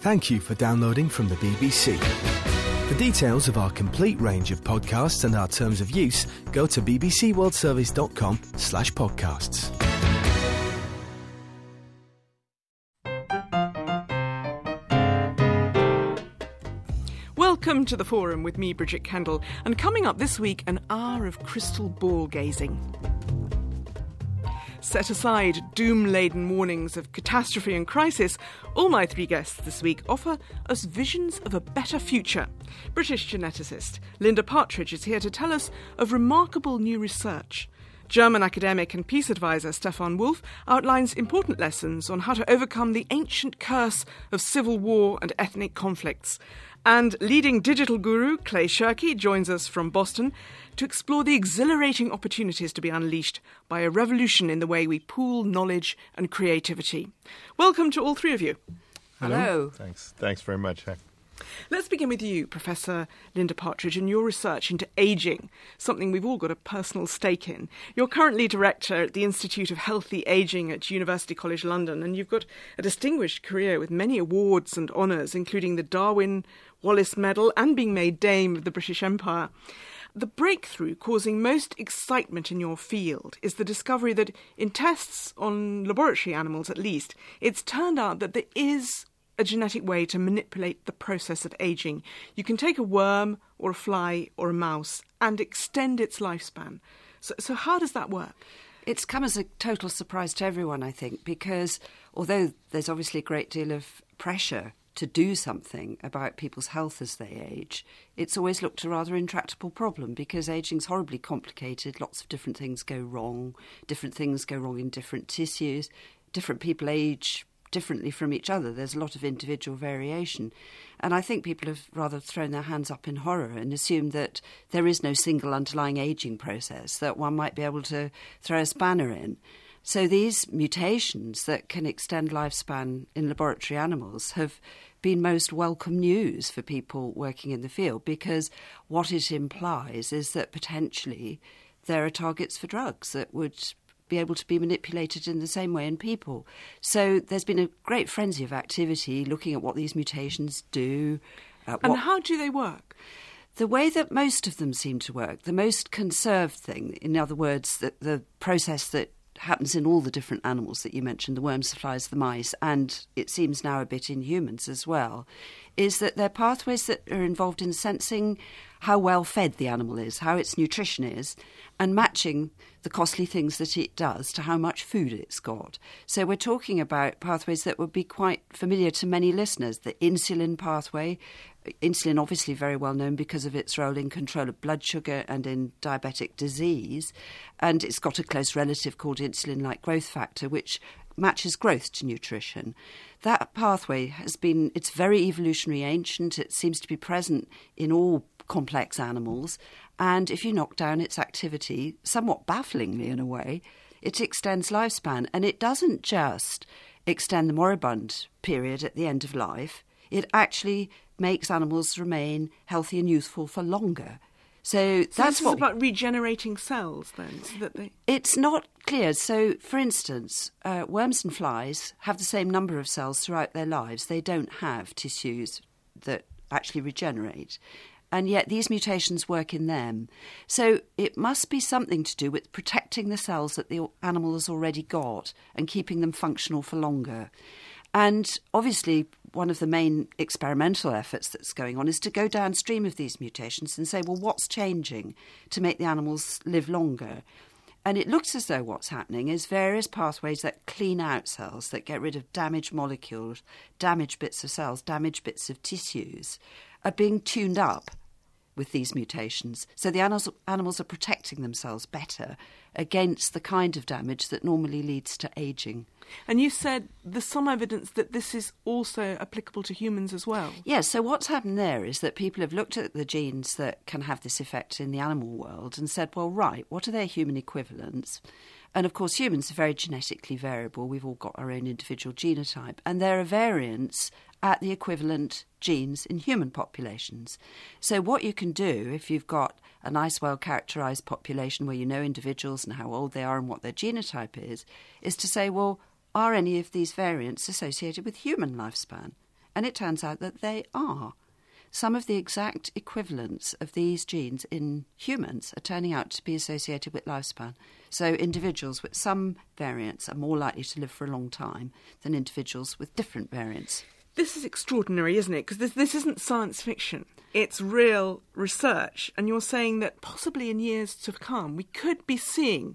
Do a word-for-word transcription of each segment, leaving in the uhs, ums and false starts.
Thank you for downloading from the B B C. For details of our complete range of podcasts and our terms of use, go to bbcworldservice.com slash podcasts. Welcome to the Forum with me, Bridget Kendall, and coming up this week, an hour of crystal ball gazing. Set aside doom-laden warnings of catastrophe and crisis, all my three guests this week offer us visions of a better future. British geneticist Linda Partridge is here to tell us of remarkable new research. German academic and peace advisor Stefan Wolf outlines important lessons on how to overcome the ancient curse of civil war and ethnic conflicts. And leading digital guru Clay Shirky joins us from Boston to explore the exhilarating opportunities to be unleashed by a revolution in the way we pool knowledge and creativity. Welcome to all three of you. Hello. Hello. Thanks. Thanks very much. Let's begin with you, Professor Linda Partridge, and your research into ageing, something we've all got a personal stake in. You're currently director at the Institute of Healthy Ageing at University College London, and you've got a distinguished career with many awards and honours, including the Darwin Wallace Medal and being made Dame of the British Empire. The breakthrough causing most excitement in your field is the discovery that in tests on laboratory animals, at least, it's turned out that there is a genetic way to manipulate the process of ageing. You can take a worm or a fly or a mouse and extend its lifespan. So, so how does that work? It's come as a total surprise to everyone, I think, because although there's obviously a great deal of pressure to do something about people's health as they age, it's always looked a rather intractable problem because ageing's horribly complicated. Lots of different things go wrong. Different things go wrong in different tissues. Different people age differently from each other. There's a lot of individual variation. And I think people have rather thrown their hands up in horror and assumed that there is no single underlying ageing process, that one might be able to throw a spanner in. So these mutations that can extend lifespan in laboratory animals have been most welcome news for people working in the field, because what it implies is that potentially there are targets for drugs that would be able to be manipulated in the same way in people. So there's been a great frenzy of activity looking at what these mutations do. Uh, and what, how do they work? The way that most of them seem to work, the most conserved thing, in other words, the, the process that happens in all the different animals that you mentioned, the worms, the flies, the mice, and it seems now a bit in humans as well, is that they're pathways that are involved in sensing how well fed the animal is, how its nutrition is, and matching the costly things that it does to how much food it's got. So we're talking about pathways that would be quite familiar to many listeners. The insulin pathway, insulin obviously very well known because of its role in control of blood sugar and in diabetic disease, and it's got a close relative called insulin-like growth factor, which matches growth to nutrition. That pathway has been, it's very evolutionary ancient. It seems to be present in all complex animals, and if you knock down its activity, somewhat bafflingly in a way, it extends lifespan. And it doesn't just extend the moribund period at the end of life, it actually makes animals remain healthy and youthful for longer. So, so that's this what is about regenerating cells, then, so that they... It's not clear. So, for instance, uh, worms and flies have the same number of cells throughout their lives. They don't have tissues that actually regenerate. And yet these mutations work in them. So it must be something to do with protecting the cells that the animal has already got and keeping them functional for longer. And obviously, one of the main experimental efforts that's going on is to go downstream of these mutations and say, well, what's changing to make the animals live longer? And it looks as though what's happening is various pathways that clean out cells, that get rid of damaged molecules, damaged bits of cells, damaged bits of tissues, are being tuned up with these mutations. So the animals, animals are protecting themselves better against the kind of damage that normally leads to ageing. And you said there's some evidence that this is also applicable to humans as well. Yes, so what's happened there is that people have looked at the genes that can have this effect in the animal world and said, well, right, what are their human equivalents? And of course, humans are very genetically variable. We've all got our own individual genotype. And there are variants at the equivalent genes in human populations. So what you can do, if you've got a nice, well-characterised population where you know individuals and how old they are and what their genotype is, is to say, well, are any of these variants associated with human lifespan? And it turns out that they are. Some of the exact equivalents of these genes in humans are turning out to be associated with lifespan. So individuals with some variants are more likely to live for a long time than individuals with different variants. This is extraordinary, isn't it? Because this, this isn't science fiction. It's real research. And you're saying that possibly in years to come, we could be seeing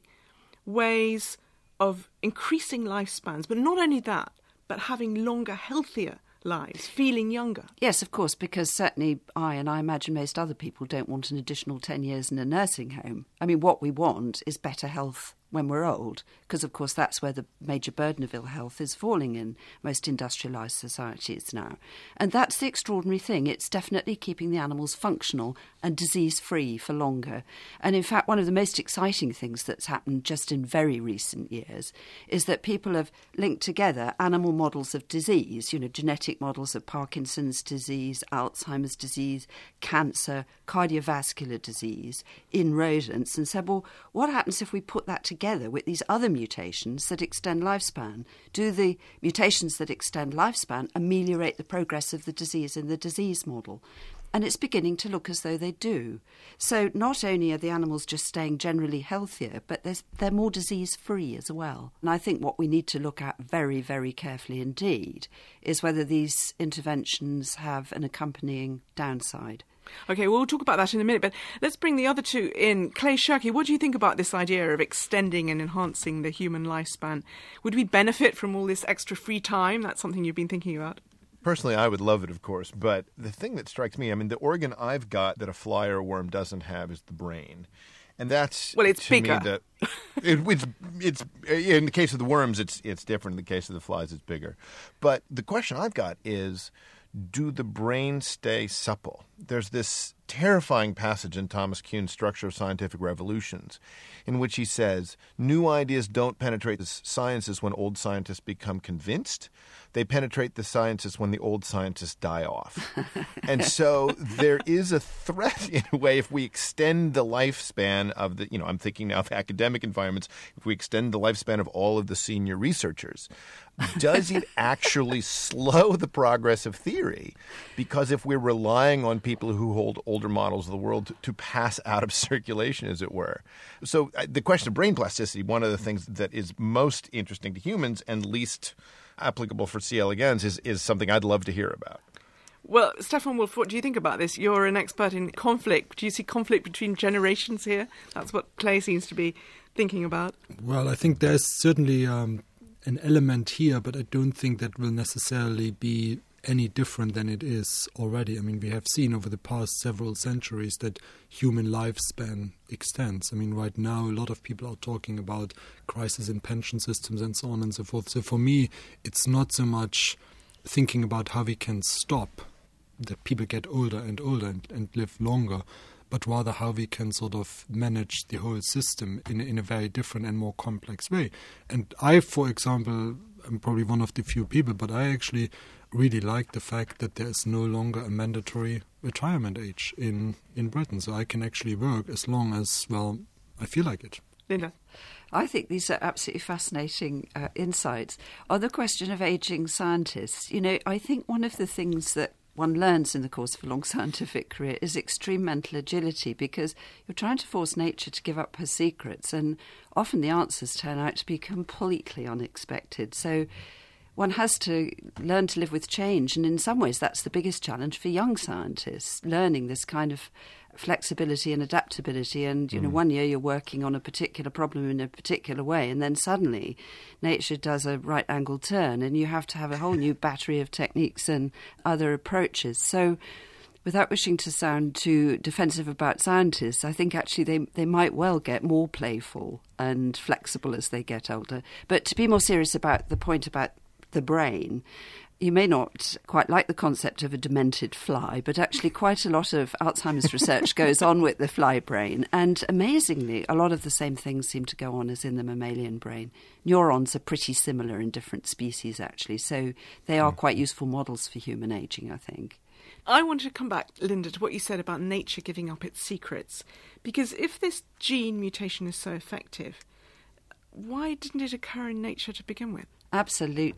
ways of increasing lifespans. But not only that, but having longer, healthier lives, feeling younger. Yes, of course, because certainly I, and I imagine most other people, don't want an additional ten years in a nursing home. I mean, what we want is better health when we're old, because, of course, that's where the major burden of ill health is falling in most industrialised societies now. And that's the extraordinary thing. It's definitely keeping the animals functional and disease-free for longer. And, in fact, one of the most exciting things that's happened just in very recent years is that people have linked together animal models of disease, you know, genetic models of Parkinson's disease, Alzheimer's disease, cancer, cardiovascular disease in rodents, and said, well, what happens if we put that together together with these other mutations that extend lifespan? Do the mutations that extend lifespan ameliorate the progress of the disease in the disease model? And it's beginning to look as though they do. So not only are the animals just staying generally healthier, but they're more disease-free as well. And I think what we need to look at very, very carefully indeed is whether these interventions have an accompanying downside. OK, well, we'll talk about that in a minute, but let's bring the other two in. Clay Shirky, what do you think about this idea of extending and enhancing the human lifespan? Would we benefit from all this extra free time? That's something you've been thinking about. Personally, I would love it, of course, but the thing that strikes me, I mean, the organ I've got that a fly or a worm doesn't have is the brain. And that's, well, it's to bigger. me, that it, it's, it's, in the case of the worms, it's, it's different. In the case of the flies, it's bigger. But the question I've got is, do the brain stay supple? There's this terrifying passage in Thomas Kuhn's Structure of Scientific Revolutions in which he says, new ideas don't penetrate the sciences when old scientists become convinced. They penetrate the sciences when the old scientists die off. And so there is a threat, in a way, if we extend the lifespan of the, you know, I'm thinking now of academic environments, if we extend the lifespan of all of the senior researchers, does it actually slow the progress of theory? Because if we're relying on people who hold older models of the world to, to pass out of circulation, as it were. So uh, the question of brain plasticity, one of the things that is most interesting to humans and least applicable for C. elegans is, is something I'd love to hear about. Well, Stefan Wolf, what do you think about this? You're an expert in conflict. Do you see conflict between generations here? That's what Clay seems to be thinking about. Well, I think there's certainly um, an element here, but I don't think that will necessarily be any different than it is already. I mean, we have seen over the past several centuries that human lifespan extends. I mean, right now, a lot of people are talking about crisis in pension systems and so on and so forth. So for me, it's not so much thinking about how we can stop that people get older and older and, and live longer, but rather how we can sort of manage the whole system in, in a very different and more complex way. And I, for example, I'm probably one of the few people, but I actually really like the fact that there is no longer a mandatory retirement age in, in Britain. So I can actually work as long as, well, I feel like it. Linda? I think these are absolutely fascinating uh, insights. On the question of ageing scientists, you know, I think one of the things that one learns in the course of a long scientific career is extreme mental agility, because you're trying to force nature to give up her secrets, and often the answers turn out to be completely unexpected. So one has to learn to live with change, and in some ways that's the biggest challenge for young scientists, learning this kind of flexibility and adaptability. And, you know, mm. one year you're working on a particular problem in a particular way, and then suddenly nature does a right-angled turn and you have to have a whole new battery of techniques and other approaches. So without wishing to sound too defensive about scientists, I think actually they, they might well get more playful and flexible as they get older. But to be more serious about the point about the brain, you may not quite like the concept of a demented fly, but actually quite a lot of Alzheimer's research goes on with the fly brain. And amazingly, a lot of the same things seem to go on as in the mammalian brain. Neurons are pretty similar in different species, actually. So they are quite useful models for human ageing, I think. I want to come back, Linda, to what you said about nature giving up its secrets. Because if this gene mutation is so effective, why didn't it occur in nature to begin with? Absolutely.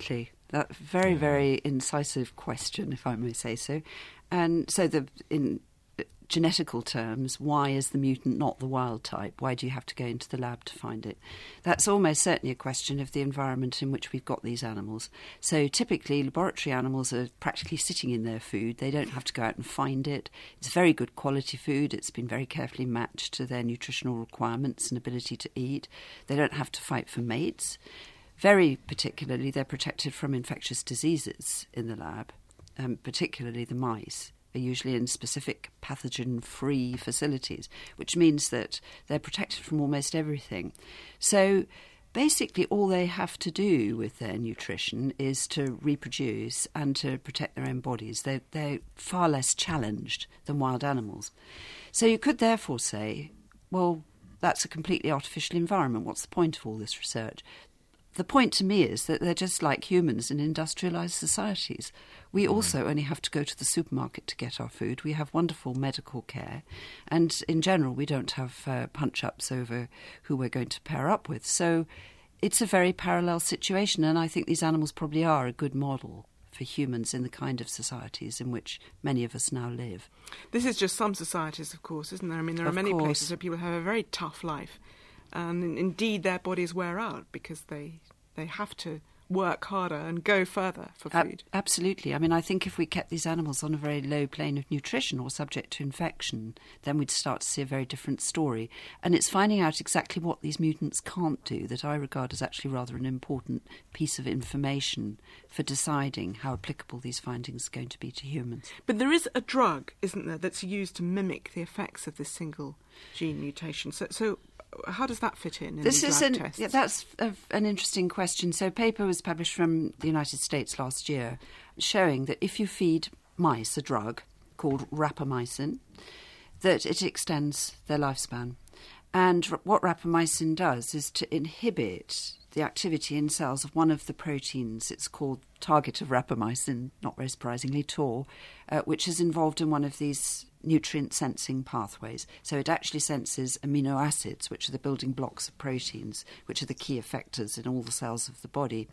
That very, very incisive question, if I may say so. And so the in genetical terms, why is the mutant not the wild type? Why do you have to go into the lab to find it? That's almost certainly a question of the environment in which we've got these animals. So typically laboratory animals are practically sitting in their food. They don't have to go out and find it. It's very good quality food. It's been very carefully matched to their nutritional requirements and ability to eat. They don't have to fight for mates. Very particularly, they're protected from infectious diseases in the lab, um, particularly the mice are usually in specific pathogen-free facilities, which means that they're protected from almost everything. So basically all they have to do with their nutrition is to reproduce and to protect their own bodies. They're, they're far less challenged than wild animals. So you could therefore say, well, that's a completely artificial environment. What's the point of all this research? The point to me is that they're just like humans in industrialised societies. We also only have to go to the supermarket to get our food. We have wonderful medical care. And in general, we don't have uh, punch-ups over who we're going to pair up with. So it's a very parallel situation. And I think these animals probably are a good model for humans in the kind of societies in which many of us now live. This is just some societies, of course, isn't there? I mean, there are Of many course. places where people have a very tough life. And indeed, their bodies wear out because they they have to work harder and go further for Ab- food. absolutely. I mean, I think if we kept these animals on a very low plane of nutrition or subject to infection, then we'd start to see a very different story. And it's finding out exactly what these mutants can't do that I regard as actually rather an important piece of information for deciding how applicable these findings are going to be to humans. But there is a drug, isn't there, that's used to mimic the effects of this single gene mutation. So, so how does that fit in in This these is lab an, tests? yeah, that's a, an interesting question. So a paper was published from the United States last year showing that if you feed mice a drug called rapamycin, that it extends their lifespan. And r- what rapamycin does is to inhibit the activity in cells of one of the proteins. It's called target of rapamycin, not very surprisingly, T O R, uh, which is involved in one of these nutrient sensing pathways. So it actually senses amino acids, which are the building blocks of proteins, which are the key effectors in all the cells of the body.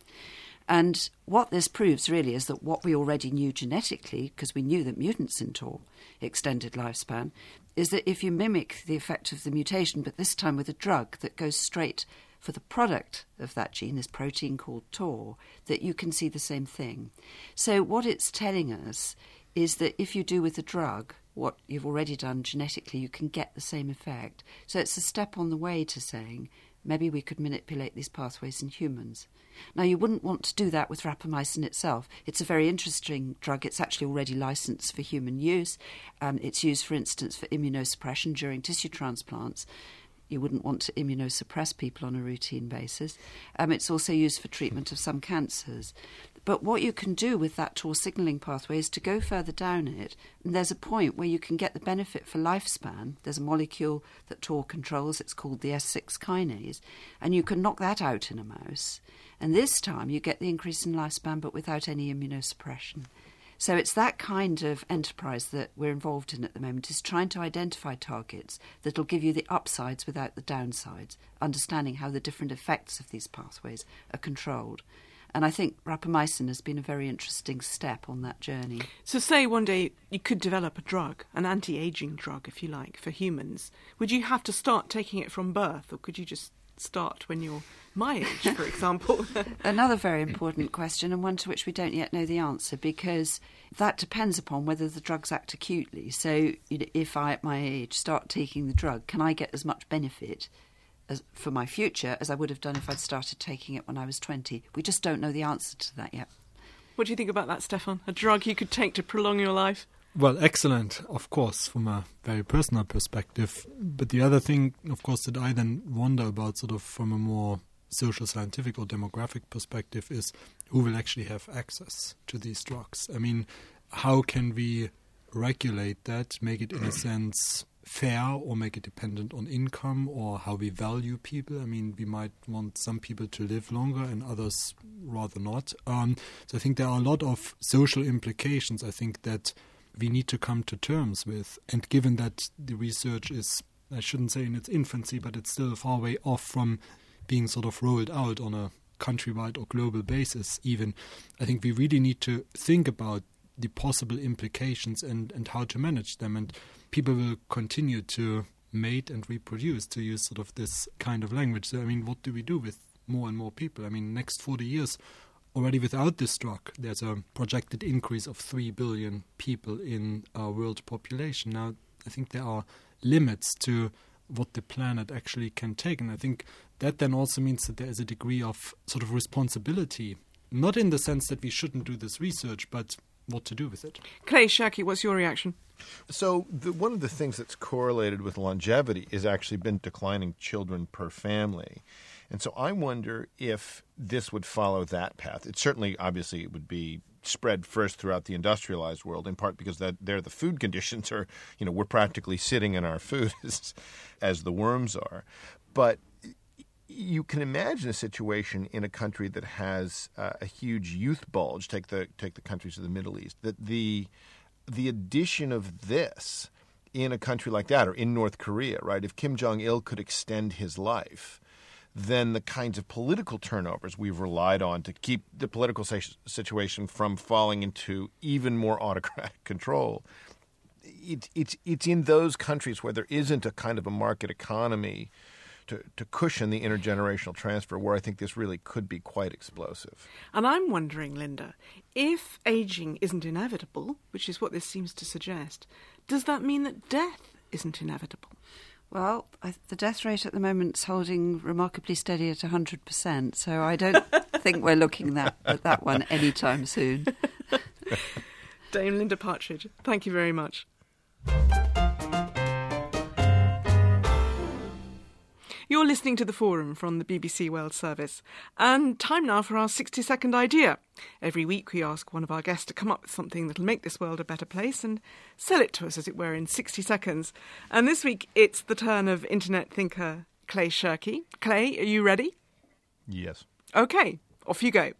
And what this proves really is that what we already knew genetically, because we knew that mutants in T O R extended lifespan, is that if you mimic the effect of the mutation, but this time with a drug that goes straight for the product of that gene, this protein called T O R, that you can see the same thing. So what it's telling us is that if you do with a drug what you've already done genetically, you can get the same effect. So it's a step on the way to saying maybe we could manipulate these pathways in humans. Now, you wouldn't want to do that with rapamycin itself. It's a very interesting drug. It's actually already licensed for human use. Um, it's used, for instance, for immunosuppression during tissue transplants. You wouldn't want to immunosuppress people on a routine basis. Um, it's also used for treatment of some cancers. But what you can do with that T O R signalling pathway is to go further down it. And there's a point where you can get the benefit for lifespan. There's a molecule that T O R controls. It's called the S six kinase. And you can knock that out in a mouse. And this time you get the increase in lifespan but without any immunosuppression. So it's that kind of enterprise that we're involved in at the moment, is trying to identify targets that will give you the upsides without the downsides, understanding how the different effects of these pathways are controlled. And I think rapamycin has been a very interesting step on that journey. So say one day you could develop a drug, an anti-aging drug, if you like, for humans. Would you have to start taking it from birth, or could you just start when you're my age, for example? Another very important question, and one to which we don't yet know the answer, because that depends upon whether the drugs act acutely. So you know, if I, at my age, start taking the drug, can I get as much benefit as, for my future as I would have done if I'd started taking it when I was twenty? We just don't know the answer to that yet. What do you think about that, Stefan? A drug you could take to prolong your life? Well, excellent, of course, from a very personal perspective. But the other thing, of course, that I then wonder about sort of from a more social, scientific or demographic perspective is who will actually have access to these drugs. I mean, how can we regulate that, make it in a sense fair, or make it dependent on income or how we value people? I mean, we might want some people to live longer and others rather not. Um, so I think there are a lot of social implications, I think, that we need to come to terms with. And given that the research is, I shouldn't say in its infancy, but it's still far way off from being sort of rolled out on a countrywide or global basis even, I think we really need to think about the possible implications and, and how to manage them. And people will continue to mate and reproduce, to use sort of this kind of language. So, I mean, what do we do with more and more people? I mean, next forty years, already without this drug, there's a projected increase of three billion people in our world population. Now, I think there are limits to what the planet actually can take. And I think that then also means that there is a degree of sort of responsibility, not in the sense that we shouldn't do this research, but what to do with it. Clay Shirky, what's your reaction? So the, one of the things that's correlated with longevity is actually been declining children per family. And so I wonder if this would follow that path. It certainly, obviously, it would be spread first throughout the industrialized world, in part because that there the food conditions are, you know, we're practically sitting in our food as, as the worms are. But you can imagine a situation in a country that has uh, a huge youth bulge. Take the take the countries of the Middle East. That the the addition of this in a country like that, or in North Korea, right? If Kim Jong-il could extend his life, then the kinds of political turnovers we've relied on to keep the political situation from falling into even more autocratic control, it, it's it's in those countries where there isn't a kind of a market economy to, to cushion the intergenerational transfer where I think this really could be quite explosive. And I'm wondering, Linda, if ageing isn't inevitable, which is what this seems to suggest, does that mean that death isn't inevitable? Well, I, the death rate at the moment is holding remarkably steady at one hundred percent, so I don't think we're looking that, at that one anytime soon. Dame Linda Partridge, thank you very much. You're listening to The Forum from the B B C World Service. And time now for our sixty-second idea. Every week we ask one of our guests to come up with something that'll make this world a better place and sell it to us, as it were, in sixty seconds. And this week it's the turn of internet thinker Clay Shirky. Clay, are you ready? Yes. OK, off you go.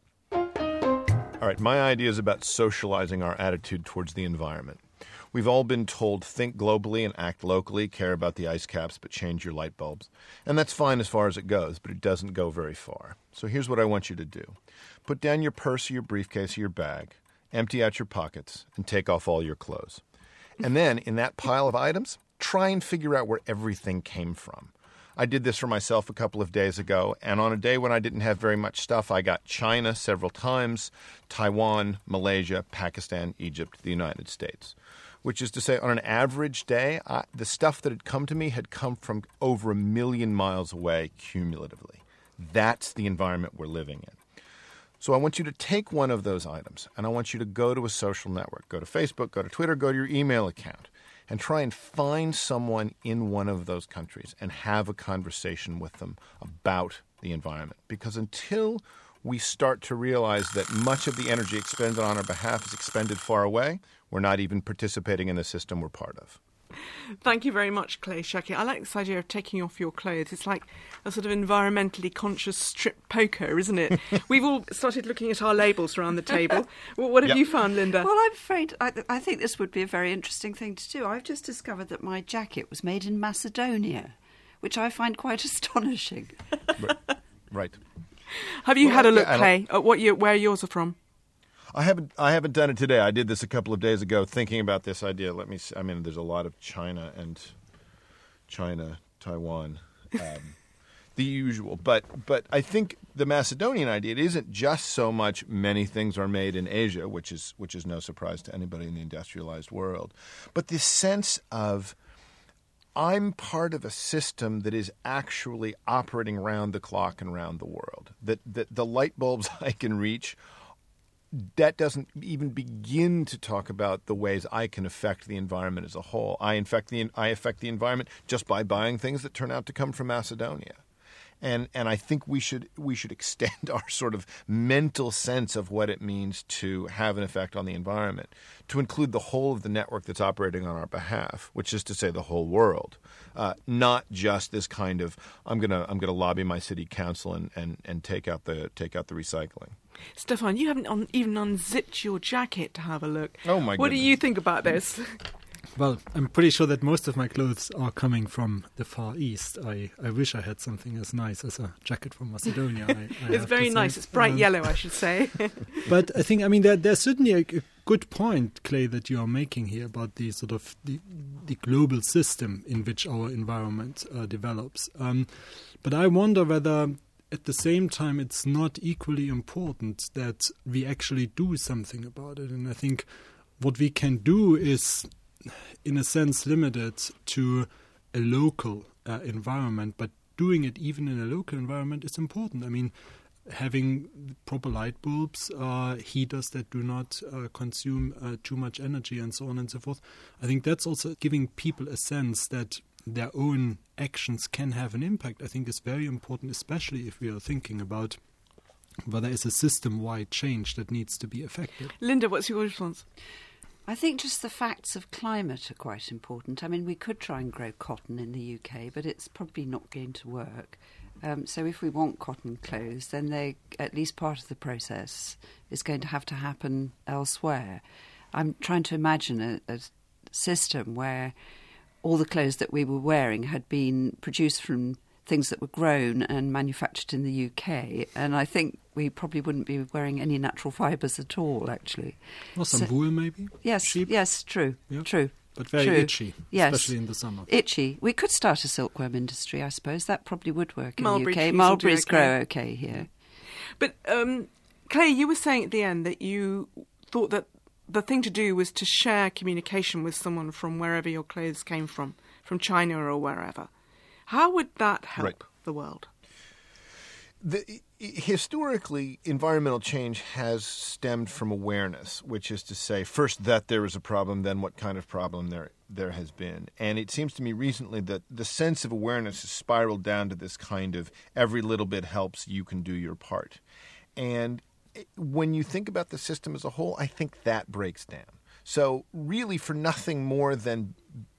All right, my idea is about socializing our attitude towards the environment. We've all been told, think globally and act locally, care about the ice caps, but change your light bulbs. And that's fine as far as it goes, but it doesn't go very far. So here's what I want you to do. Put down your purse or your briefcase or your bag, empty out your pockets, and take off all your clothes. And then, in that pile of items, try and figure out where everything came from. I did this for myself a couple of days ago, and on a day when I didn't have very much stuff, I got China several times, Taiwan, Malaysia, Pakistan, Egypt, the United States. Which is to say, on an average day, I, the stuff that had come to me had come from over a million miles away cumulatively. That's the environment we're living in. So I want you to take one of those items, and I want you to go to a social network. Go to Facebook, go to Twitter, go to your email account, and try and find someone in one of those countries and have a conversation with them about the environment. Because until we start to realize that much of the energy expended on our behalf is expended far away, we're not even participating in the system we're part of. Thank you very much, Clay Shirky. I like this idea of taking off your clothes. It's like a sort of environmentally conscious strip poker, isn't it? We've all started looking at our labels around the table. Well, what have Yep. you found, Linda? Well, I'm afraid I, I think this would be a very interesting thing to do. I've just discovered that my jacket was made in Macedonia, which I find quite astonishing. Right. right. Have you Well, had a yeah, look, I don't- Clay, at what you, where yours are from? I haven't. I haven't done it today. I did this a couple of days ago, thinking about this idea. Let me. See, I mean, there's a lot of China and China, Taiwan, um, the usual. But but I think the Macedonian idea. It isn't just so much many things are made in Asia, which is which is no surprise to anybody in the industrialized world, but this sense of I'm part of a system that is actually operating round the clock and round the world. That that the light bulbs I can reach. That doesn't even begin to talk about the ways I can affect the environment as a whole. I affect the I affect the environment just by buying things that turn out to come from Macedonia, and and I think we should we should extend our sort of mental sense of what it means to have an effect on the environment to include the whole of the network that's operating on our behalf, which is to say the whole world, uh, not just this kind of I'm gonna I'm gonna lobby my city council and, and, and take out the take out the recycling. Stefan, you haven't un- even unzipped your jacket to have a look. Oh, my What do goodness. you think about this? Well, I'm pretty sure that most of my clothes are coming from the Far East. I, I wish I had something as nice as a jacket from Macedonia. I, I it's very nice. It's bright um, yellow, I should say. But I think, I mean, there, there's certainly a, a good point, Clay, that you are making here about the sort of the, the global system in which our environment uh, develops. Um, but I wonder whether at the same time it's not equally important that we actually do something about it. And I think what we can do is, in a sense, limited to a local uh, environment, but doing it even in a local environment is important. I mean, having proper light bulbs, uh, heaters that do not uh, consume uh, too much energy and so on and so forth. I think that's also giving people a sense that their own actions can have an impact. I think is very important, especially if we are thinking about whether it's a system-wide change that needs to be effected. Linda, what's your response? I think just the facts of climate are quite important. I mean, we could try and grow cotton in the U K, but it's probably not going to work. Um, so if we want cotton clothes, then they, at least part of the process is going to have to happen elsewhere. I'm trying to imagine a, a system where all the clothes that we were wearing had been produced from things that were grown and manufactured in the U K, and I think we probably wouldn't be wearing any natural fibres at all, actually. Or some so, wool, maybe? Yes, Sheep? yes, true, yeah. true. But very true. itchy, yes. especially in the summer. Itchy. We could start a silkworm industry, I suppose. That probably would work in Mulberry the U K. trees Mulberries okay. grow okay here. But, um, Clay, you were saying at the end that you thought that the thing to do was to share communication with someone from wherever your clothes came from, from China or wherever. How would that help right. the world? The, historically, environmental change has stemmed from awareness, which is to say, first that there is a problem, then what kind of problem there there has been. And it seems to me recently that the sense of awareness has spiraled down to this kind of every little bit helps, you can do your part. And when you think about the system as a whole, I think that breaks down. So really, for nothing more than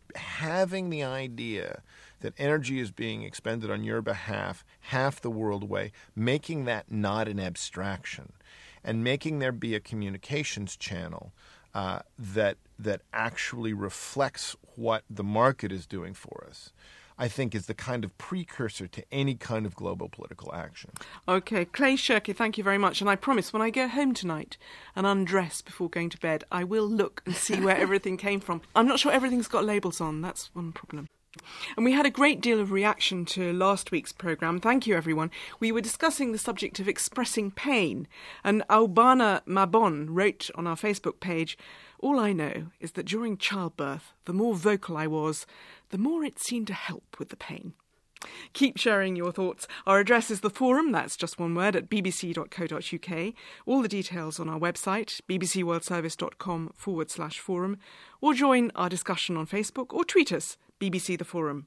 having the idea that energy is being expended on your behalf half the world away, making that not an abstraction, and making there be a communications channel uh, that that actually reflects what the market is doing for us, I think is the kind of precursor to any kind of global political action. Okay, Clay Shirky, thank you very much. And I promise when I go home tonight and undress before going to bed, I will look and see where everything came from. I'm not sure everything's got labels on. That's one problem. And we had a great deal of reaction to last week's programme. Thank you, everyone. We were discussing the subject of expressing pain. And Albana Mabon wrote on our Facebook page, "All I know is that during childbirth, the more vocal I was, the more it seemed to help with the pain." Keep sharing your thoughts. Our address is the forum, that's just one word, at bbc.co.uk. All the details on our website, bbcworldservice.com forward slash forum, or join our discussion on Facebook or tweet us, B B C The Forum.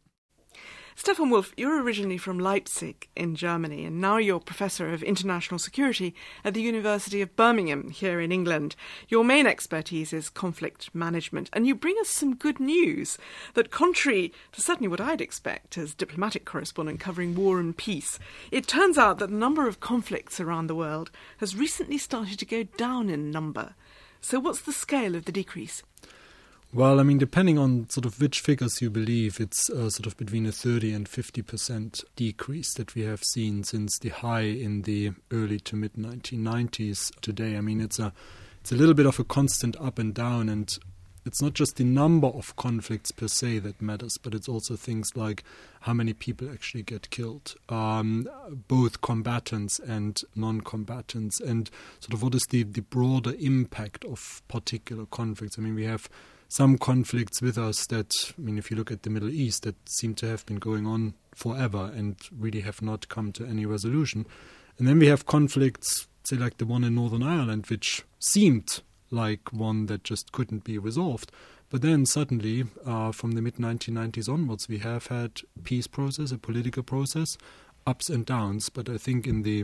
Stefan Wolf, you're originally from Leipzig in Germany, and now you're Professor of International Security at the University of Birmingham here in England. Your main expertise is conflict management, and you bring us some good news that, contrary to certainly what I'd expect as diplomatic correspondent covering war and peace, it turns out that the number of conflicts around the world has recently started to go down in number. So what's the scale of the decrease? Well, I mean, depending on sort of which figures you believe, it's uh, sort of between a thirty and fifty percent decrease that we have seen since the high in the early to mid nineteen nineties today. I mean, it's a it's a little bit of a constant up and down, and it's not just the number of conflicts per se that matters, but it's also things like how many people actually get killed, um, both combatants and non-combatants, and sort of what is the, the broader impact of particular conflicts. I mean, we have some conflicts with us that, I mean, if you look at the Middle East, that seem to have been going on forever and really have not come to any resolution. And then we have conflicts, say, like the one in Northern Ireland, which seemed like one that just couldn't be resolved. But then suddenly, uh, from the mid nineteen nineties onwards, we have had a peace process, a political process, ups and downs. But I think in the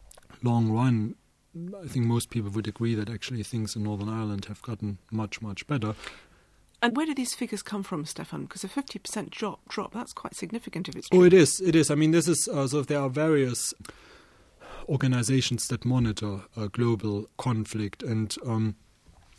long run, I think most people would agree that actually things in Northern Ireland have gotten much, much better. And where do these figures come from, Stefan? Because a fifty percent drop, drop, that's quite significant if it's true. Oh, it is, it is. I mean, this is, uh, so there are various organizations that monitor uh, global conflict, and um,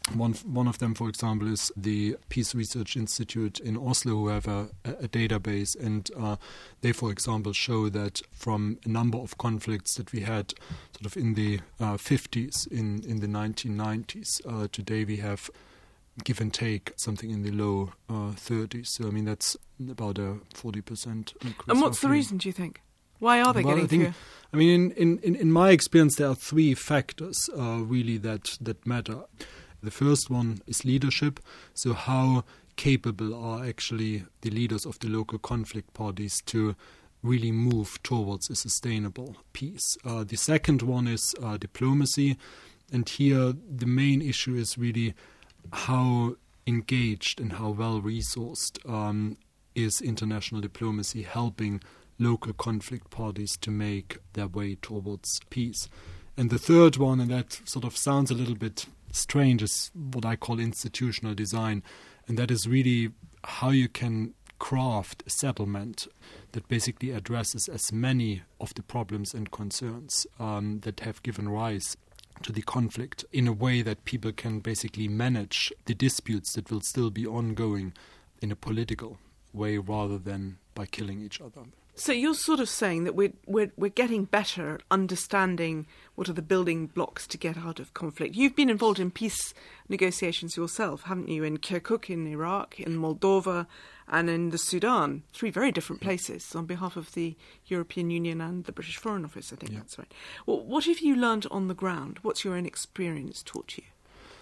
One one of them, for example, is the Peace Research Institute in Oslo, who have a, a database, and uh, they, for example, show that from a number of conflicts that we had sort of in the uh, fifties, in, in the nineteen nineties, uh, today we have give and take something in the low uh, thirties. So, I mean, that's about a forty percent increase. And what's the roughly. reason, do you think? Why are they well, getting I think, fewer? I mean, in, in, in my experience, there are three factors uh, really that, that matter. The first one is leadership. So how capable are actually the leaders of the local conflict parties to really move towards a sustainable peace? Uh, the second one is uh, diplomacy. And here the main issue is really how engaged and how well-resourced um, is international diplomacy helping local conflict parties to make their way towards peace. And the third one, and that sort of sounds a little bit strange, is what I call institutional design. And that is really how you can craft a settlement that basically addresses as many of the problems and concerns um, that have given rise to the conflict in a way that people can basically manage the disputes that will still be ongoing in a political way rather than by killing each other. So you're sort of saying that we're, we're, we're getting better at understanding what are the building blocks to get out of conflict. You've been involved in peace negotiations yourself, haven't you, in Kirkuk in Iraq, in Moldova and in the Sudan, three very different places on behalf of the European Union and the British Foreign Office, I think yeah. that's right. Well, what have you learned on the ground? What's your own experience taught you?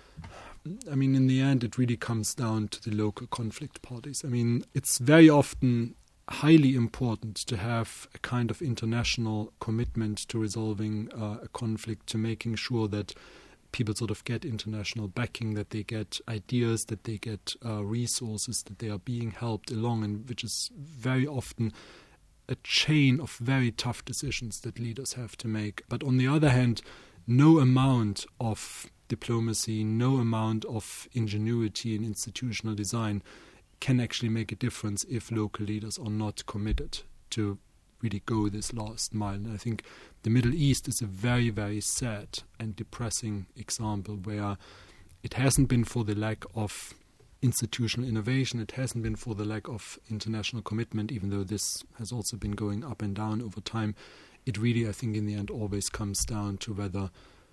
I mean, in the end, it really comes down to the local conflict parties. I mean, it's very often highly important to have a kind of international commitment to resolving uh, a conflict, to making sure that people sort of get international backing, that they get ideas, that they get uh, resources, that they are being helped along, and which is very often a chain of very tough decisions that leaders have to make. But on the other hand, no amount of diplomacy, no amount of ingenuity in institutional design can actually make a difference if local leaders are not committed to really go this last mile. And I think the Middle East is a very, very sad and depressing example where it hasn't been for the lack of institutional innovation, it hasn't been for the lack of international commitment, even though this has also been going up and down over time. It really, I think, in the end always comes down to whether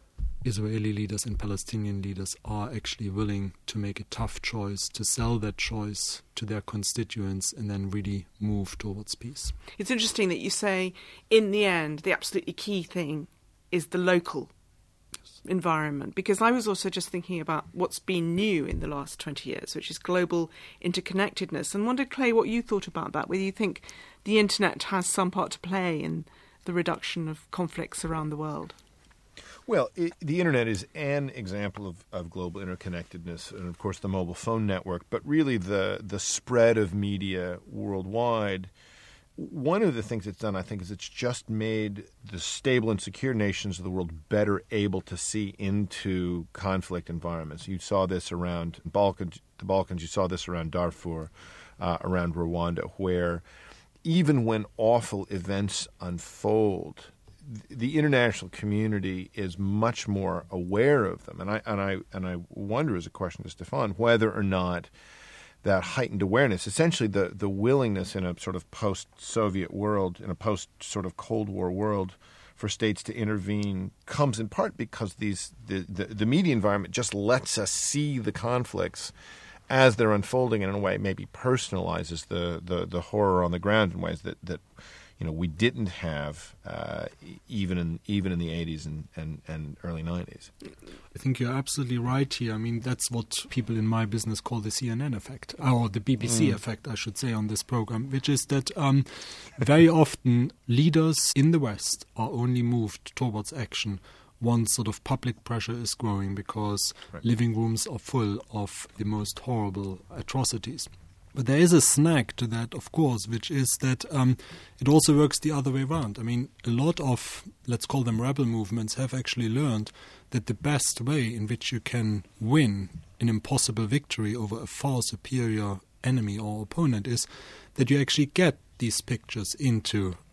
Israeli leaders and Palestinian leaders are actually willing to make a tough choice, to sell that choice to their constituents and then really move towards peace. It's interesting that you say, in the end, the absolutely key thing is the local yes. environment, because I was also just thinking about what's been new in the last twenty years, which is global interconnectedness, and wondered, Clay, what you thought about that, whether you think the internet has some part to play in the reduction of conflicts around the world. Well, it, the Internet is an example of, of global interconnectedness, and of course the mobile phone network, but really the, the spread of media worldwide. One of the things it's done, I think, is it's just made the stable and secure nations of the world better able to see into conflict environments. You saw this around Balkans, the Balkans, you saw this around Darfur, uh, around Rwanda, where even when awful events unfold, the international community is much more aware of them, and I and I and I wonder, as a question to Stefan, whether or not that heightened awareness, essentially the the willingness in a sort of post-Soviet world, in a post sort of Cold War world, for states to intervene, comes in part because these the the, the media environment just lets us see the conflicts as they're unfolding, and in a way maybe personalizes the the, the horror on the ground in ways that that. You know, we didn't have uh, even in even in the eighties and, and, and early nineties. I think you're absolutely right here. I mean, that's what people in my business call the C N N effect, or the B B C mm. effect, I should say, on this program, which is that um, very often leaders in the West are only moved towards action once sort of public pressure is growing, because right. living rooms are full of the most horrible atrocities. But there is a snag to that, of course, which is that um, it also works the other way around. I mean, a lot of, let's call them rebel movements, have actually learned that the best way in which you can win an impossible victory over a far superior enemy or opponent is that you actually get these pictures into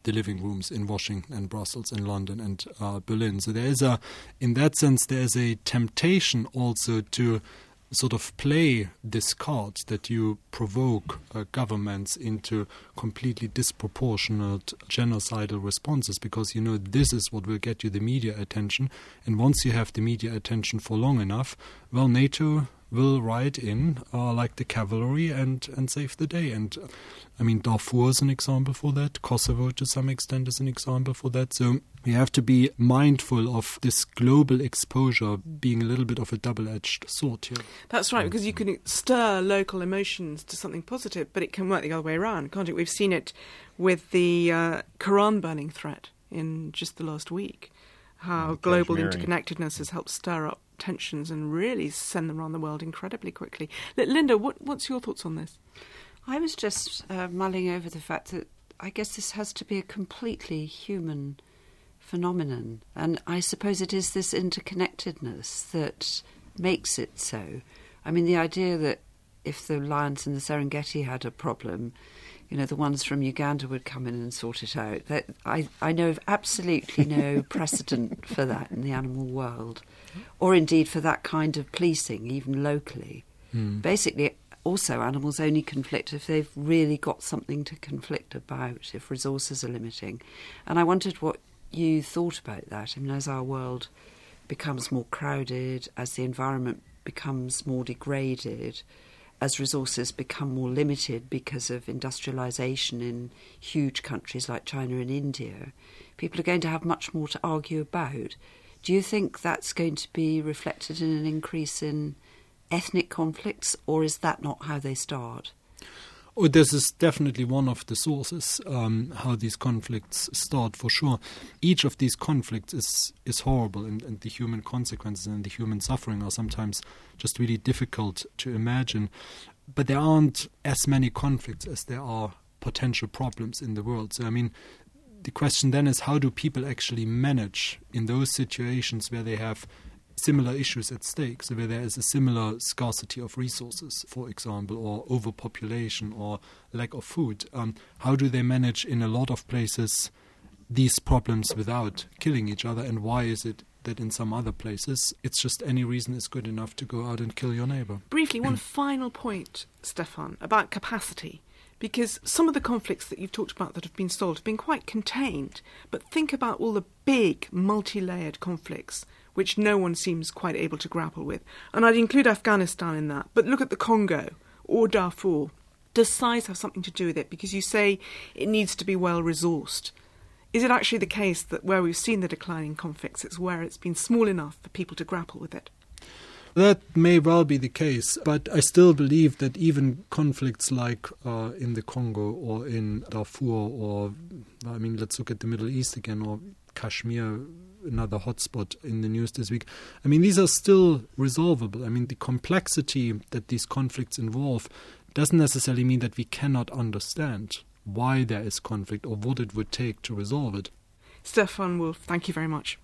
the living rooms in Washington and Brussels and London and uh, Berlin. So there is a, in that sense, there is a temptation also to sort of play this card that you provoke uh, governments into completely disproportionate genocidal responses, because you know this is what will get you the media attention. And once you have the media attention for long enough, well, NATO will ride in uh, like the cavalry and, and save the day. And uh, I mean, Darfur is an example for that. Kosovo, to some extent, is an example for that. So we have to be mindful of this global exposure being a little bit of a double-edged sword here. That's right, because you can stir local emotions to something positive, but it can work the other way around, can't it? We've seen it with the uh, Quran burning threat in just the last week, how the global Kashmiri. interconnectedness has helped stir up tensions and really send them around the world incredibly quickly. L- Linda, what, what's your thoughts on this? I was just uh, mulling over the fact that I guess this has to be a completely human phenomenon, and I suppose it is this interconnectedness that makes it so. I mean, the idea that if the lions in the Serengeti had a problem, you know, the ones from Uganda would come in and sort it out. That I, I know of absolutely no precedent for that in the animal world, or indeed for that kind of policing, even locally. Mm. Basically, also animals only conflict if they've really got something to conflict about, if resources are limiting. And I wondered what you thought about that. I mean, as our world becomes more crowded, as the environment becomes more degraded, as resources become more limited because of industrialisation in huge countries like China and India, people are going to have much more to argue about. Do you think that's going to be reflected in an increase in ethnic conflicts, or is that not how they start? Oh, this is definitely one of the sources, um, how these conflicts start, for sure. Each of these conflicts is, is horrible, and, and the human consequences and the human suffering are sometimes just really difficult to imagine. But there aren't as many conflicts as there are potential problems in the world. So, I mean, the question then is, how do people actually manage in those situations where they have similar issues at stake, so where there is a similar scarcity of resources, for example, or overpopulation or lack of food? Um, how do they manage in a lot of places these problems without killing each other, and why is it that in some other places it's just any reason is good enough to go out and kill your neighbour? Briefly, one final point, Stefan, about capacity. Because some of the conflicts that you've talked about that have been solved have been quite contained. But think about all the big, multi-layered conflicts which no one seems quite able to grapple with. And I'd include Afghanistan in that. But look at the Congo or Darfur. Does size have something to do with it? Because you say it needs to be well-resourced. Is it actually the case that where we've seen the decline in conflicts, it's where it's been small enough for people to grapple with it? That may well be the case, but I still believe that even conflicts like uh, in the Congo or in Darfur, or, I mean, let's look at the Middle East again, or Kashmir, another hotspot in the news this week. I mean, these are still resolvable. I mean, the complexity that these conflicts involve doesn't necessarily mean that we cannot understand why there is conflict or what it would take to resolve it. Stefan Wolf, thank you very much.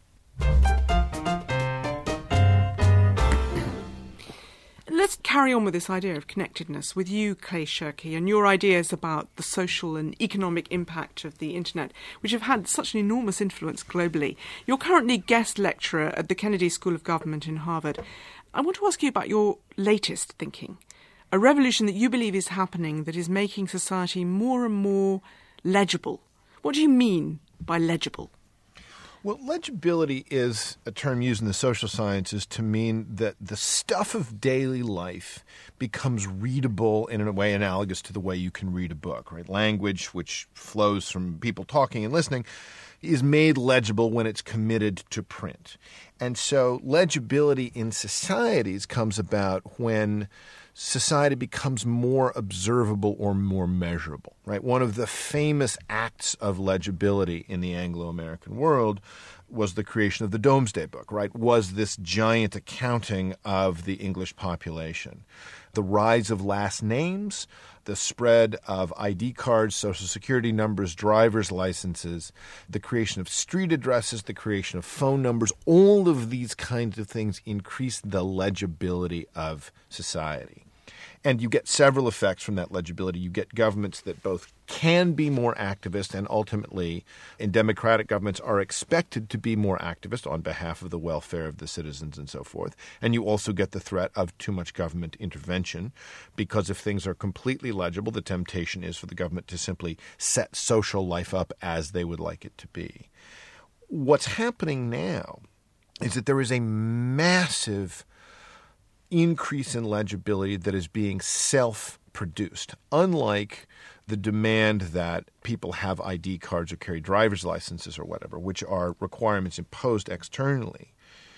Let's carry on with this idea of connectedness with you, Clay Shirky, and your ideas about the social and economic impact of the internet, which have had such an enormous influence globally. You're currently guest lecturer at the Kennedy School of Government in Harvard. I want to ask you about your latest thinking, a revolution that you believe is happening that is making society more and more legible. What do you mean by legible? Well, legibility is a term used in the social sciences to mean that the stuff of daily life becomes readable in a way analogous to the way you can read a book, right? Language, which flows from people talking and listening, is made legible when it's committed to print. And so legibility in societies comes about when society becomes more observable or more measurable, right? One of the famous acts of legibility in the Anglo-American world was the creation of the Domesday Book, right? Was this giant accounting of the English population. The rise of last names, the spread of I D cards, social security numbers, driver's licenses, the creation of street addresses, the creation of phone numbers, all of these kinds of things increase the legibility of society. And you get several effects from that legibility. You get governments that both can be more activist and ultimately, in democratic governments, are expected to be more activist on behalf of the welfare of the citizens and so forth. And you also get the threat of too much government intervention, because if things are completely legible, the temptation is for the government to simply set social life up as they would like it to be. What's happening now is that there is a massive increase in legibility that is being self-produced, unlike the demand that people have I D cards or carry driver's licenses or whatever, which are requirements imposed externally.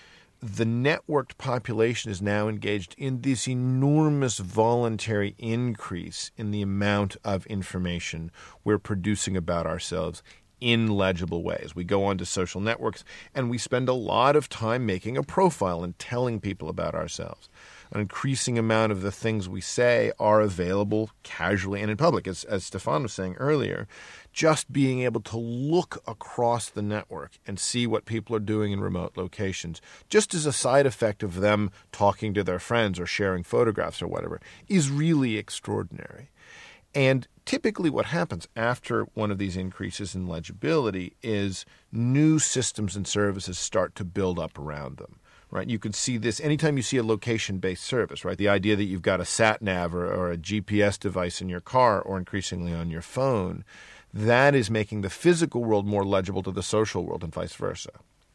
The networked population is now engaged in this enormous voluntary increase in the amount of information we're producing about ourselves in legible ways. We go onto social networks and we spend a lot of time making a profile and telling people about ourselves. An increasing amount of the things we say are available casually and in public. As, as Stefan was saying earlier, just being able to look across the network and see what people are doing in remote locations, just as a side effect of them talking to their friends or sharing photographs or whatever, is really extraordinary. And typically what happens after one of these increases in legibility is new systems and services start to build up around them. Right? You can see this anytime you see a location-based service, right? The idea that you've got a sat-nav or, or a G P S device in your car or increasingly on your phone, that is making the physical world more legible to the social world and vice versa.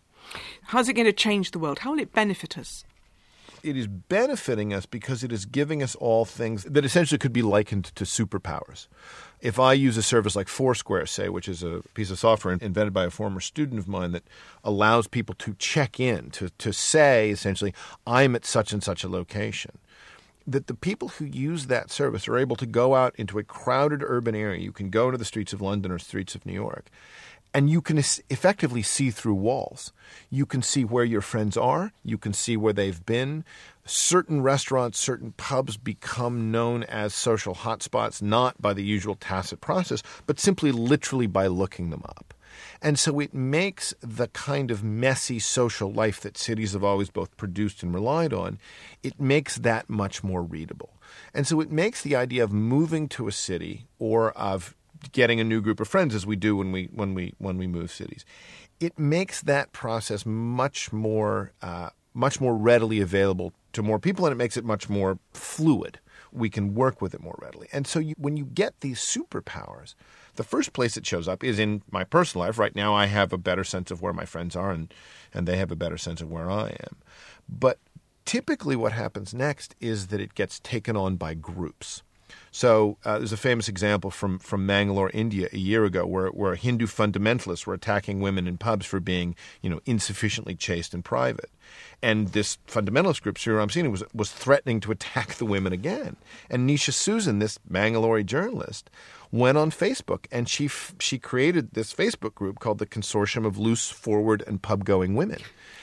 How's it going to change the world? How will it benefit us? It is benefiting us because it is giving us all things that essentially could be likened to superpowers. If I use a service like Foursquare, say, which is a piece of software invented by a former student of mine that allows people to check in, to, to say, essentially, I'm at such and such a location, that the people who use that service are able to go out into a crowded urban area. You can go to the streets of London or streets of New York, and you can effectively see through walls. You can see where your friends are. You can see where they've been. Certain restaurants, certain pubs become known as social hotspots, not by the usual tacit process, but simply literally by looking them up. And so it makes the kind of messy social life that cities have always both produced and relied on, it makes that much more readable. And so it makes the idea of moving to a city or of getting a new group of friends, as we do when we when we when we move cities, it makes that process much more uh, much more readily available to more people, and it makes it much more fluid. We can work with it more readily. And so you, when you get these superpowers, the first place it shows up is in my personal life. Right now I have a better sense of where my friends are, and, and they have a better sense of where I am. But typically what happens next is that it gets taken on by groups. So uh, there's a famous example from, from Mangalore, India, a year ago, where, where Hindu fundamentalists were attacking women in pubs for being, you know, insufficiently chaste and private. And this fundamentalist group, Sri Ram Singh, was was threatening to attack the women again. And Nisha Susan, this Mangalore journalist, went on Facebook, and she f- she created this Facebook group called the Consortium of Loose, Forward, and Pub-Going Women.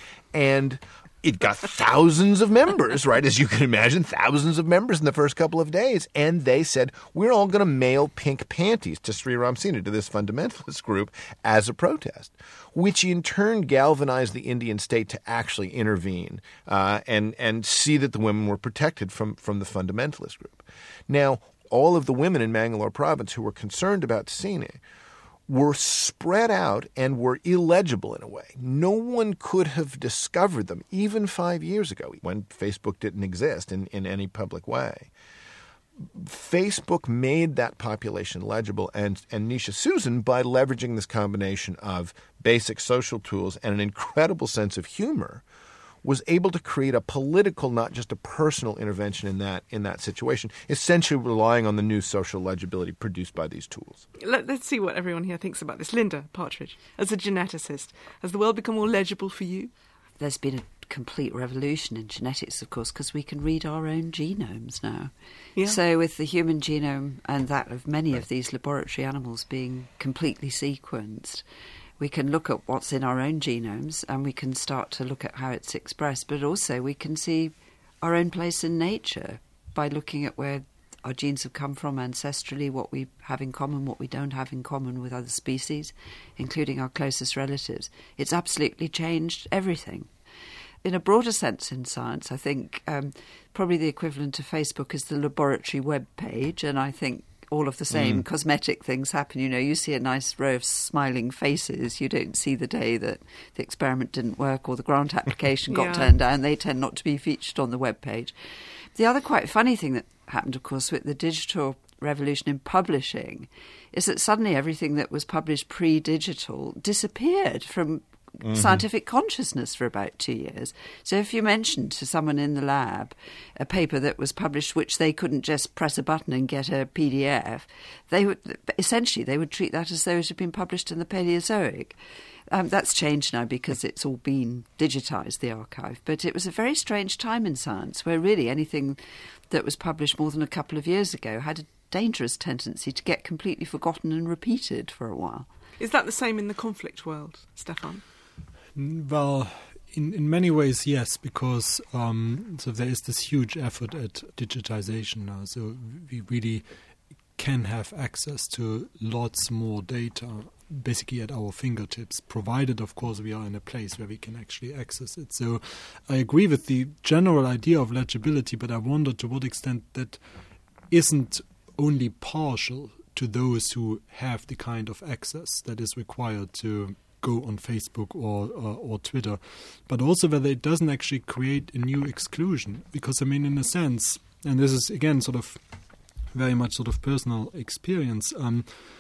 And it got thousands of members, right? As you can imagine, thousands of members in the first couple of days. And they said, we're all going to mail pink panties to Sri Ram Singh, to this fundamentalist group, as a protest, which in turn galvanized the Indian state to actually intervene uh, and, and see that the women were protected from, from the fundamentalist group. Now, all of the women in Mangalore province who were concerned about Sine were spread out and were illegible in a way. No one could have discovered them even five years ago when Facebook didn't exist in, in any public way. Facebook made that population legible, and, and Nisha Susan, by leveraging this combination of basic social tools and an incredible sense of humor, was able to create a political, not just a personal intervention in that in that situation, essentially relying on the new social legibility produced by these tools. Let, let's see what everyone here thinks about this. Linda Partridge, as a geneticist, has the world become more legible for you? There's been a complete revolution in genetics, of course, because we can read our own genomes now. Yeah. So with the human genome and that of many right. of these laboratory animals being completely sequenced, we can look at what's in our own genomes and we can start to look at how it's expressed, but also we can see our own place in nature by looking at where our genes have come from ancestrally, what we have in common, what we don't have in common with other species, including our closest relatives. It's absolutely changed everything. in a broader sense in science, I think um, probably the equivalent to Facebook is the laboratory web page, and I think all of the same mm. cosmetic things happen. You know, you see a nice row of smiling faces. You don't see the day that the experiment didn't work or the grant application got yeah. turned down. They tend not to be featured on the web page. The other quite funny thing that happened, of course, with the digital revolution in publishing is that suddenly everything that was published pre-digital disappeared from Mm-hmm. scientific consciousness for about two years. So if you mentioned to someone in the lab a paper that was published which they couldn't just press a button and get a P D F, they would essentially they would treat that as though it had been published in the Paleozoic. Um, that's changed now because it's all been digitised, the archive. But it was a very strange time in science where really anything that was published more than a couple of years ago had a dangerous tendency to get completely forgotten and repeated for a while. Is that the same in the conflict world, Stefan? Well, in, in many ways, yes, because um, so there is this huge effort at digitization now. So we really can have access to lots more data, basically at our fingertips, provided, of course, we are in a place where we can actually access it. So I agree with the general idea of legibility, but I wonder to what extent that isn't only partial to those who have the kind of access that is required to go on Facebook or, or or Twitter, but also whether it doesn't actually create a new exclusion. Because, I mean, in a sense, and this is, again, sort of very much sort of personal experience, um,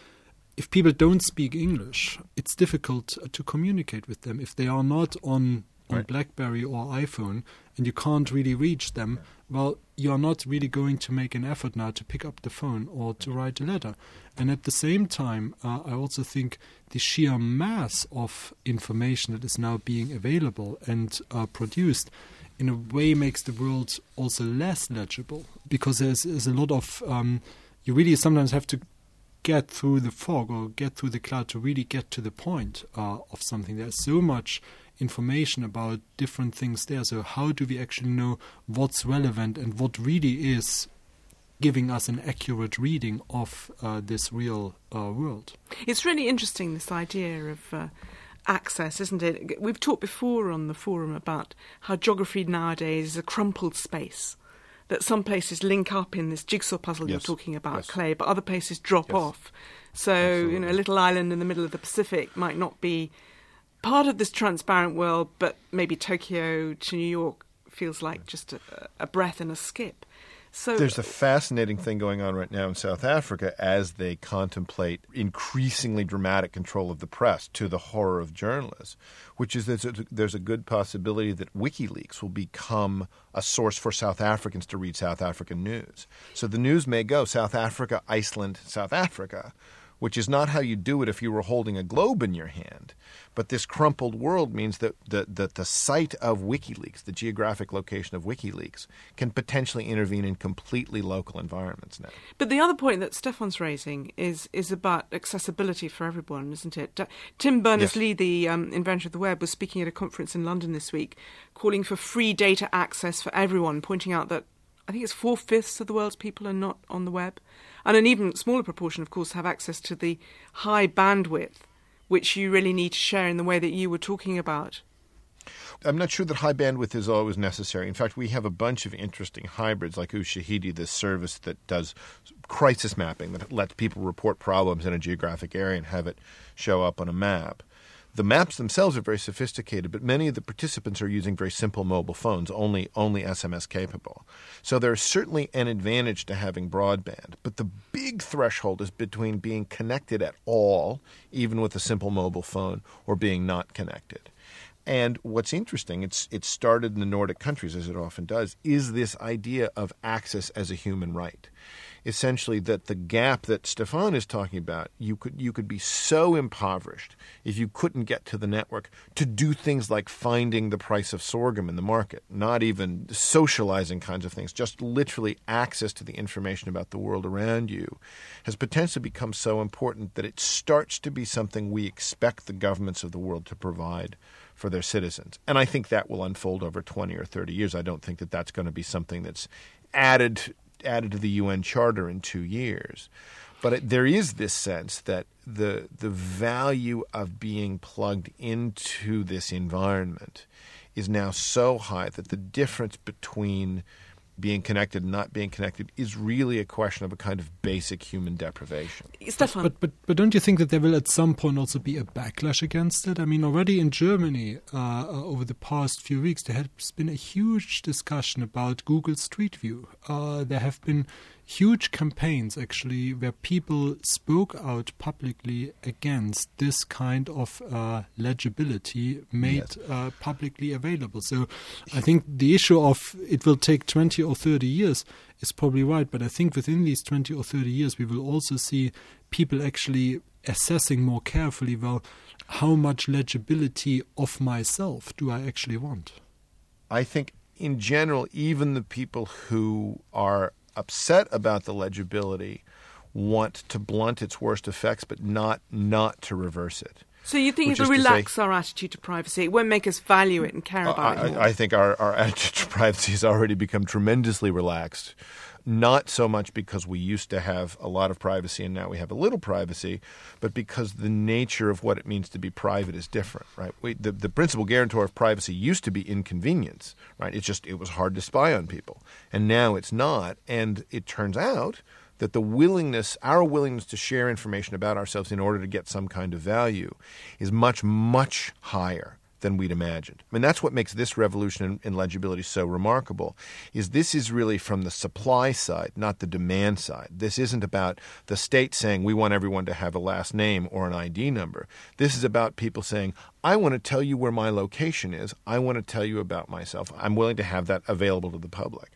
if people don't speak English, it's difficult to communicate with them. If they are not on, on right. BlackBerry or iPhone and you can't really reach them, well, you're not really going to make an effort now to pick up the phone or to write a letter. And at the same time, uh, I also think the sheer mass of information that is now being available and uh, produced in a way makes the world also less legible, because there's, there's a lot of, um, you really sometimes have to get through the fog or get through the cloud to really get to the point uh, of something. There's so much information about different things there. So how do we actually know what's relevant and what really is giving us an accurate reading of uh, this real uh, world? It's really interesting, this idea of uh, access, isn't it? We've talked before on the forum about how geography nowadays is a crumpled space, that some places link up in this jigsaw puzzle yes. you're talking about, yes. Clay, but other places drop yes. off. So, Absolutely. you know, a little island in the middle of the Pacific might not be part of this transparent world, but maybe Tokyo to New York feels like just a, a breath and a skip. So there's a fascinating thing going on right now in South Africa as they contemplate increasingly dramatic control of the press, to the horror of journalists, which is that there's a good possibility that WikiLeaks will become a source for South Africans to read South African news. So the news may go South Africa, Iceland, South Africa, which is not how you do it if you were holding a globe in your hand. But this crumpled world means that the, that the site of WikiLeaks, the geographic location of WikiLeaks, can potentially intervene in completely local environments now. But the other point that Stefan's raising is is about accessibility for everyone, isn't it? Tim Berners-Lee, yes. the um, inventor of the web, was speaking at a conference in London this week, calling for free data access for everyone, pointing out that I think it's four-fifths of the world's people are not on the web. And an even smaller proportion, of course, have access to the high bandwidth, which you really need to share in the way that you were talking about. I'm not sure that high bandwidth is always necessary. In fact, we have a bunch of interesting hybrids like Ushahidi, this service that does crisis mapping, that lets people report problems in a geographic area and have it show up on a map. The maps themselves are very sophisticated, but many of the participants are using very simple mobile phones, only only S M S capable. So there's certainly an advantage to having broadband. But the big threshold is between being connected at all, even with a simple mobile phone, or being not connected. And what's interesting, it's it started in the Nordic countries, as it often does, is this idea of access as a human right. Essentially, that the gap that Stefan is talking about, you could you could be so impoverished if you couldn't get to the network to do things like finding the price of sorghum in the market, not even socializing kinds of things, just literally access to the information about the world around you, has potentially become so important that it starts to be something we expect the governments of the world to provide for their citizens. And I think that will unfold over twenty or thirty years. I don't think that that's going to be something that's added added to the U N Charter in two years. But it, there is this sense that the the value of being plugged into this environment is now so high that the difference between being connected and not being connected is really a question of a kind of basic human deprivation. Stefan. But, but but don't you think that there will at some point also be a backlash against it? I mean, already in Germany, uh, over the past few weeks, there has been a huge discussion about Google Street View. Uh, there have been huge campaigns, actually, where people spoke out publicly against this kind of uh, legibility made Yes. uh, publicly available. So I think the issue of it will take twenty or thirty years is probably right, but I think within these twenty or thirty years we will also see people actually assessing more carefully, well, how much legibility of myself do I actually want? I think in general, even the people who are upset about the legibility want to blunt its worst effects, but not not to reverse it. So you think Which it'll is to relax say- our attitude to privacy? It won't make us value it and care about it more? I, I think our, our attitude to privacy has already become tremendously relaxed. Not so much because we used to have a lot of privacy and now we have a little privacy, but because the nature of what it means to be private is different, right? We, the, the principal guarantor of privacy used to be inconvenience, right? It's just, it was hard to spy on people. And now it's not. And it turns out that the willingness, our willingness to share information about ourselves in order to get some kind of value is much, much higher than we'd imagined. I mean, that's what makes this revolution in, in legibility so remarkable, is this is really from the supply side, not the demand side. This isn't about the state saying we want everyone to have a last name or an I D number. This is about people saying, I want to tell you where my location is. I want to tell you about myself. I'm willing to have that available to the public.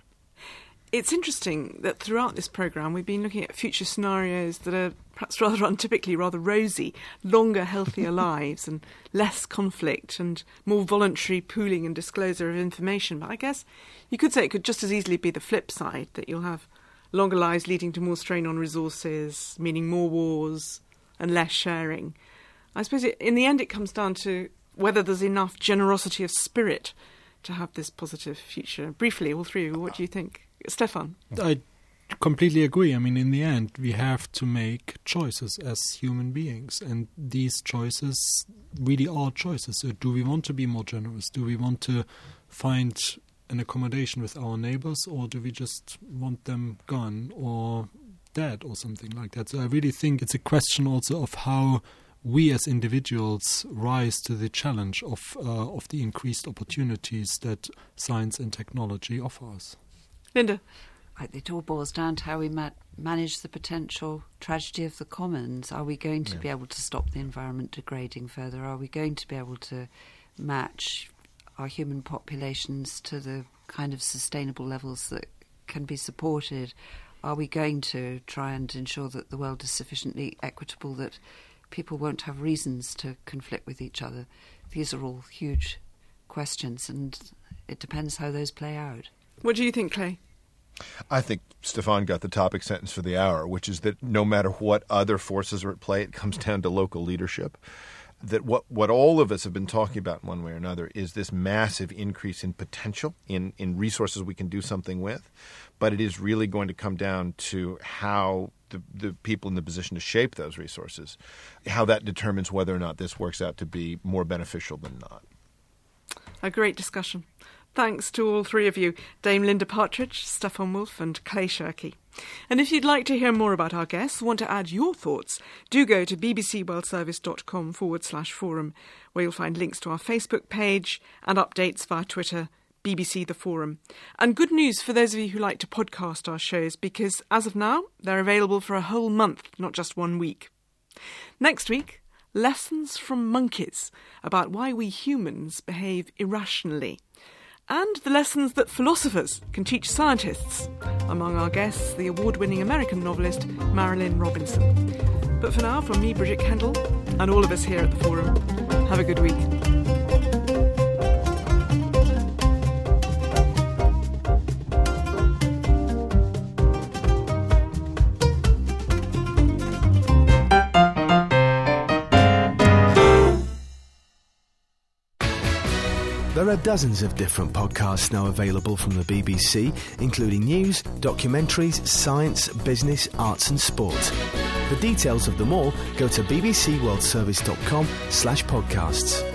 It's interesting that throughout this programme we've been looking at future scenarios that are perhaps rather untypically rather rosy, longer, healthier lives and less conflict and more voluntary pooling and disclosure of information. But I guess you could say it could just as easily be the flip side, that you'll have longer lives leading to more strain on resources, meaning more wars and less sharing. I suppose it, in the end it comes down to whether there's enough generosity of spirit to have this positive future. Briefly, all three of you, what do you think? Stefan? I completely agree. I mean, in the end, we have to make choices as human beings, and these choices really are choices. So do we want to be more generous? Do we want to find an accommodation with our neighbors, or do we just want them gone or dead or something like that? So I really think it's a question also of how we as individuals rise to the challenge of uh, of the increased opportunities that science and technology offer us. Linda? It all boils down to how we ma- manage the potential tragedy of the commons. Are we going to Yeah. be able to stop the environment degrading further? Are we going to be able to match our human populations to the kind of sustainable levels that can be supported? Are we going to try and ensure that the world is sufficiently equitable that people won't have reasons to conflict with each other? These are all huge questions, and it depends how those play out. What do you think, Clay? I think Stefan got the topic sentence for the hour, which is that no matter what other forces are at play, it comes down to local leadership. That what, what all of us have been talking about in one way or another is this massive increase in potential, in, in resources we can do something with. But it is really going to come down to how the, the people in the position to shape those resources, how that determines whether or not this works out to be more beneficial than not. A great discussion. Thanks to all three of you, Dame Linda Partridge, Stefan Wolf and Clay Shirky. And if you'd like to hear more about our guests, want to add your thoughts, do go to bbcworldservice.com forward slash forum, where you'll find links to our Facebook page and updates via Twitter, B B C The Forum. And good news for those of you who like to podcast our shows, because as of now, they're available for a whole month, not just one week. Next week, lessons from monkeys about why we humans behave irrationally, and the lessons that philosophers can teach scientists. Among our guests, the award-winning American novelist Marilynne Robinson. But for now, from me, Bridget Kendall, and all of us here at the Forum, have a good week. There are dozens of different podcasts now available from the B B C, including news, documentaries, science, business, arts and sport. For details of them all, go to bbcworldservice.com slash podcasts.